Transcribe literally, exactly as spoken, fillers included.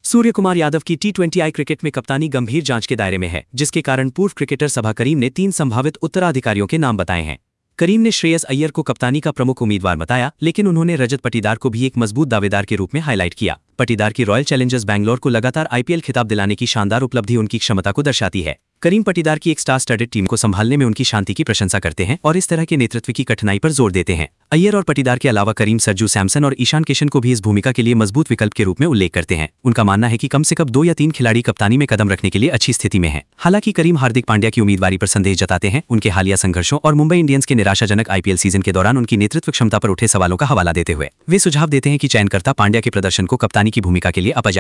सूर्य कुमार यादव की T twenty I cricket में कप्तानी गंभीर जांच के दायरे में है, जिसके कारण पूर्व क्रिकेटर सभा करीम ने तीन संभावित उत्तराधिकारियों के नाम बताए हैं। करीम ने श्रेयस अय्यर को कप्तानी का प्रमुख उम्मीदवार बताया, लेकिन उन्होंने रजत पाटीदार को भी एक मजबूत दावेदार के रूप में हाईलाइट किया। पाटीदार की रॉयल चैलेंजर्स बैंगलोर को लगातार आईपीएल खिताब दिलाने की शानदार उपलब्धि उनकी क्षमता को दर्शाती है। करीम पाटीदार की एक स्टार स्टडेड टीम को संभालने में उनकी शांति की प्रशंसा करते हैं और इस तरह के नेतृत्व की कठिनाई पर जोर देते हैं। अय्यर और पाटीदार के अलावा करीम संजू सैमसन और ईशान किशन को भी इस भूमिका के लिए मजबूत विकल्प के रूप में उल्लेख करते हैं। उनका मानना है कि कम से कम दो या तीन खिलाड़ी कप्तानी में कदम रखने के लिए अच्छी स्थिति में हैं। हालांकि करीम हार्दिक पांड्या की उम्मीदवारी पर संदेह जताते हैं। उनके हालिया संघर्षों और मुंबई इंडियंस के निराशाजनक आईपीएल सीजन के दौरान उनकी नेतृत्व क्षमता पर उठे सवालों का हवाला देते हुए वे सुझाव देते हैं कि चयनकर्ता पांड्या के प्रदर्शन को कप्तानी की भूमिका के लिए अपजा